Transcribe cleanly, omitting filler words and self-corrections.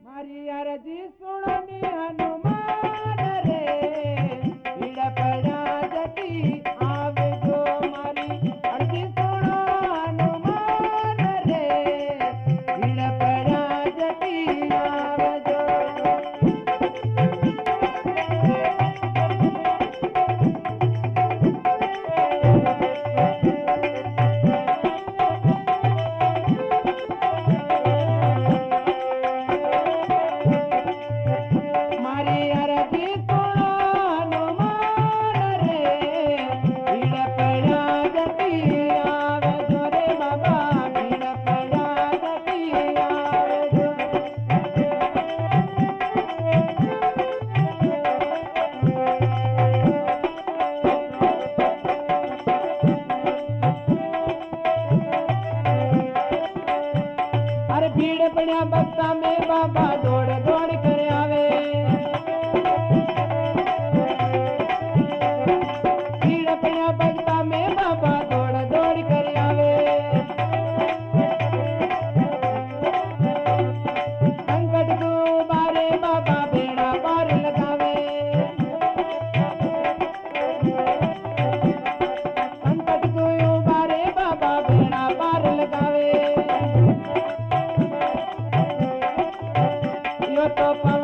मारी अरजी सुनो नी हनुमान रे भीड़ पड़ा जटी आवे जो मारी अरजी सुनो हनुमान रे भीड़ पड़ा जटी आवे जो मारी अरजी सुनो हनुमान रे भीड़ पड़ा जटी आवे जो रे बाबा भीड़ पड़ा जटी आवे जो अरे भीड़ पड़ा बक्ता में बाबा दौड़ दौड़ कर आवे भीड़ पड़ा बक्ता में बाबा दौड़ दौड़ कर आवे संकट को बारे बाबा बेड़ा पार लगावे संकट को बारे बाबा बेड़ा पार लगावे यो तो